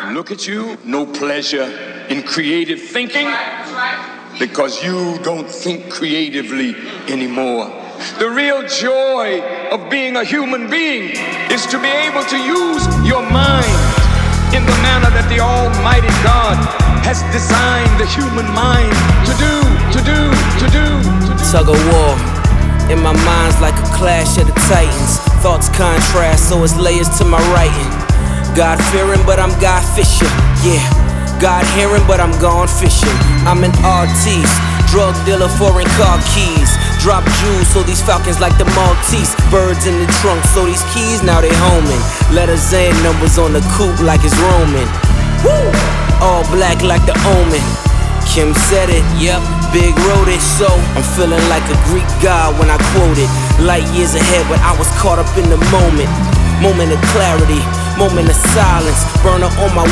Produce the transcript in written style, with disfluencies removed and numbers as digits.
Look at you, no pleasure in creative thinking because you don't think creatively anymore. The real joy of being a human being is to be able to use your mind in the manner that the Almighty God has designed the human mind to do. Tug of war in my mind's like a clash of the titans. Thoughts contrast, so it's layers to my writing. God fearing, but I'm God Fisher. Yeah, God hearing, but I'm gone fishing. I'm an artiste, drug dealer, foreign car keys. Drop jewels, so these falcons like the Maltese. Birds in the trunk, so these keys now they homing. Letters and numbers on the coupe like it's Roman. Woo! All black like the Omen. Kim said it, yep, Big wrote it, so I'm feeling like a Greek god when I quote it. Light years ahead, but I was caught up in the moment. Moment of clarity, moment of silence. Burner on my